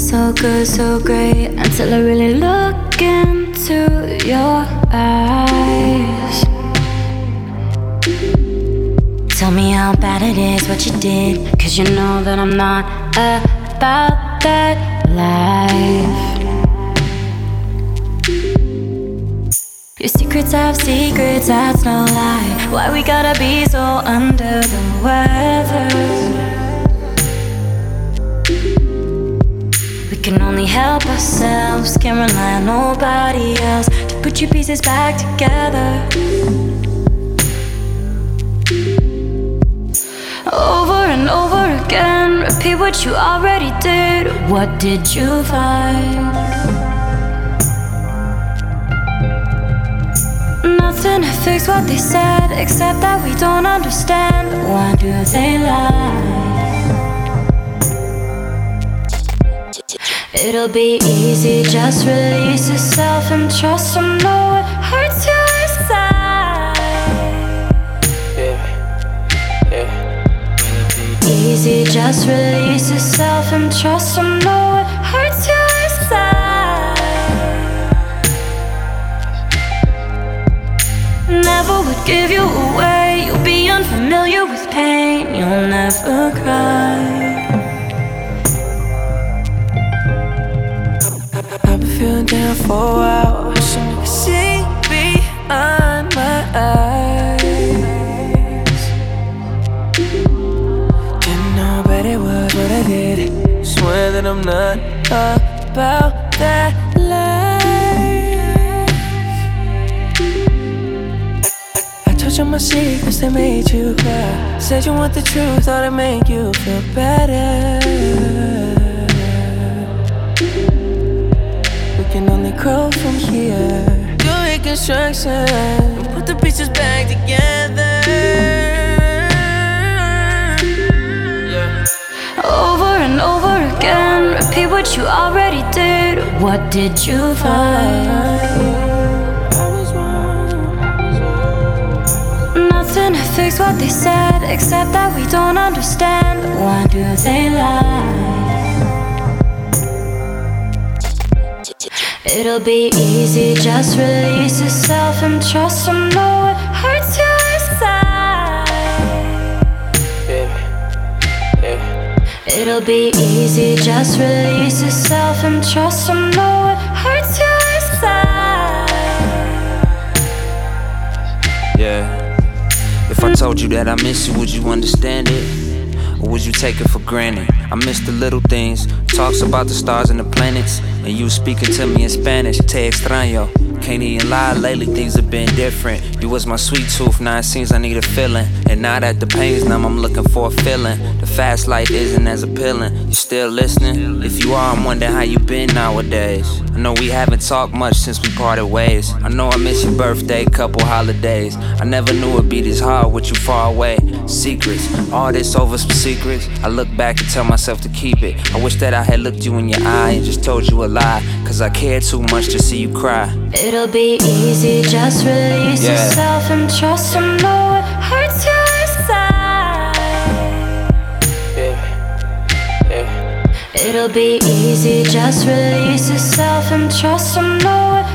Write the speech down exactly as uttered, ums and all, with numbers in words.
so good, so great, until I really look into your eyes. Tell me how bad it is what you did, cause you know that I'm not about that life. Your secrets have secrets, that's no lie. Why we gotta be so under the weather? We can only help ourselves, can't rely on nobody else to put your pieces back together. Over and over again, repeat what you already did. What did you find? Nothing to fix what they said, except that we don't understand. Why do they lie? It'll be easy, just release yourself and trust them. Know it hurts you inside. Yeah, yeah. Easy, just release yourself and trust them. Know it hurts you inside. Never would give you away. You'll be unfamiliar with pain. You'll never cry. I've been feeling down for a while. Wishing you could see behind my eyes. Didn't know but it was what I did. Swear that I'm not about that life. I, I told you my secrets that made you cry. Said you want the truth, thought it'd make you feel better. Can only grow from here. Do reconstruction and put the pieces back together. Yeah. Over and over again, repeat what you already did. What did you find? I was wrong. Nothing to fix what they said, except that we don't understand. Why do they lie? It'll be easy, just release yourself and trust them. Know it hurts you inside. Yeah, yeah. It'll be easy, just release yourself and trust them. Know it hurts you inside. Yeah. If I told you that I miss you, would you understand it? Or would you take it for granted? I miss the little things, talks about the stars and the planets, and you speaking to me in Spanish. Te extraño. Can't even lie, lately things have been different. You was my sweet tooth, now it seems I need a feeling. And now that the pain's numb, I'm looking for a feeling. The fast life isn't as appealing. You still listening? If you are, I'm wondering how you been nowadays. I know we haven't talked much since we parted ways. I know I miss your birthday, couple holidays. I never knew it'd be this hard with you far away. Secrets, all this over some secrets. I look back and tell myself to keep it. I wish that I had looked you in your eye and just told you a lie, cause I care too much to see you cry. It'll be easy, just release Yeah. yourself and trust them. Know it hurts you inside. Yeah, yeah. It'll be easy, just release yourself and trust them. Know it